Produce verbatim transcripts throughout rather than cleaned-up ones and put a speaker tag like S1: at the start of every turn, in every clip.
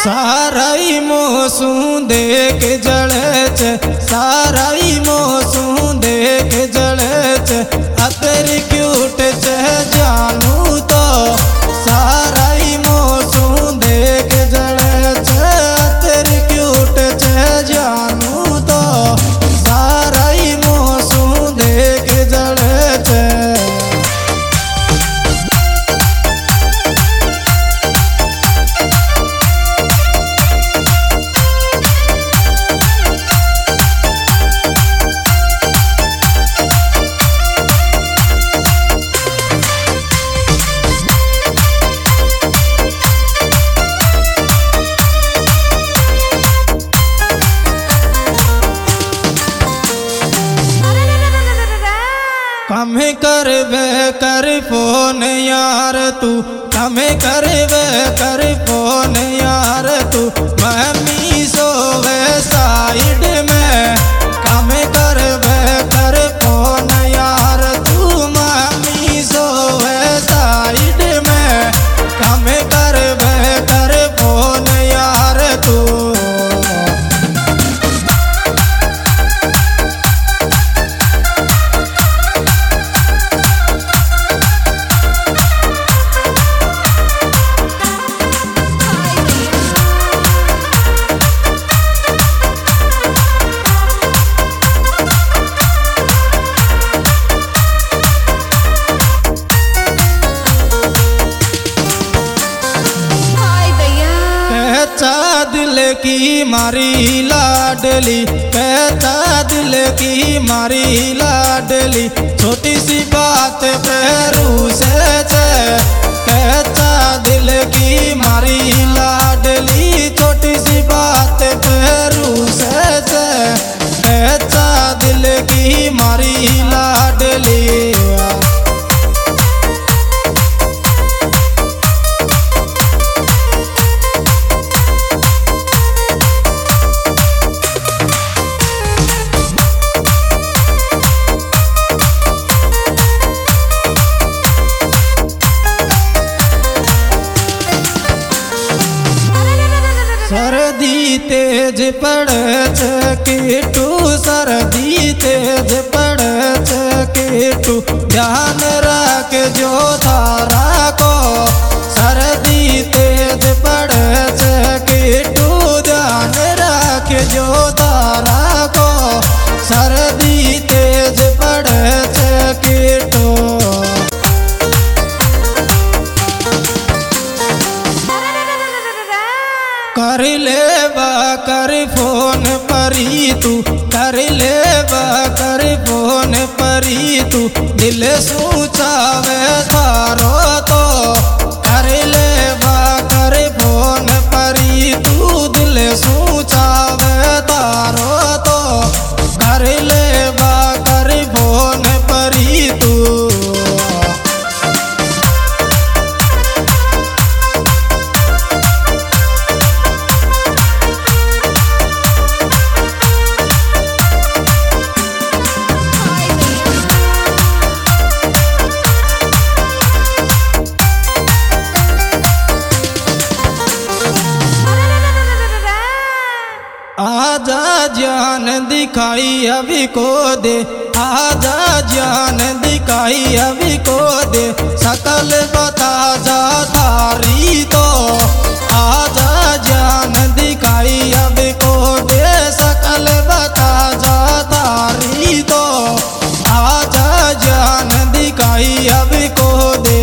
S1: साराई मोसू देख जड़े छे साराई मोसू देख जड़े छे अतरी क्यूट छे जानू तो साराई मोसू देख जड़े छे अतरी क्यूट छे जानू तो साराई मोसू देख जड़े छे। कमे करवे कर फोन यार तू कमे करवे कर फोन यार तू मम्मी सोवे साइड में कमे करवे कर फोन यार तू मम्मी सोवे साइड में कमे करवे कर फोन यार तू। दिल की मारी लाडली कहता दिल की मारी लाडली छोटी सी बात पे रूसे छे कहता दिल की मारी लाडली छोटी सी बात पे रूसे छे कहता दिल की मारी लाडली। सर्दी तेज पड़े छे कीटू सर्दी तेज पड़े छे कीटू ध्यान रख जो थारा को सर्दी तेज पड़े छे कीटू ध्यान रख जो थारा को सर्दी तेज पड़े छे कीटू। कर ले कर फोन परी तू कर ले कर फोन परी तू दिल सूचावे थारो तो कर ले कर फोन परी तू दिल सूचावे थारो तो कर ले कर फोन परी तू। आजा जान दिखाई अभी को दे आजा जान दिखाई अभी को दे सकल बता जा थारी तो आजा जान दिखाई अभी को दे सकल बता जा थारी तो आजा जान दिखाई अभी को दे।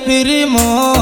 S1: फिर मोह